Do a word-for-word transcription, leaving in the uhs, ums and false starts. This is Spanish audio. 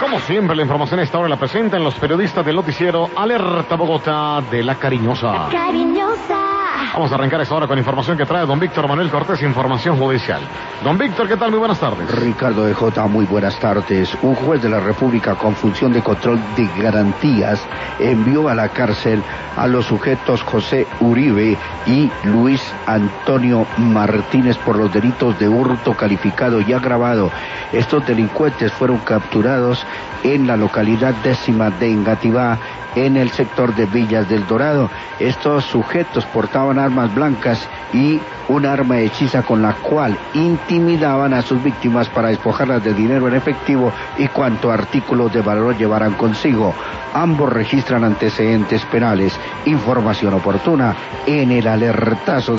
Como siempre, la información a esta hora la presentan los periodistas del noticiero Alerta Bogotá de La Cariñosa. Cariñosa. Vamos a arrancar esta hora con información que trae don Víctor Manuel Cortés, información judicial. Don Víctor, ¿qué tal? Muy buenas tardes. Ricardo de J, muy buenas tardes. Un juez de la República con función de control de garantías envió a la cárcel a los sujetos José Uribe y Luis Antonio Martínez por los delitos de hurto calificado y agravado. Estos delincuentes fueron capturados en la localidad décima de Engativá, en el sector de Villas del Dorado. Estos sujetos portaban armas blancas y un arma hechiza con la cual intimidaban a sus víctimas para despojarlas de dinero en efectivo y cuanto artículos de valor llevaran consigo. Ambos registran antecedentes penales. Información oportuna en el alertazo.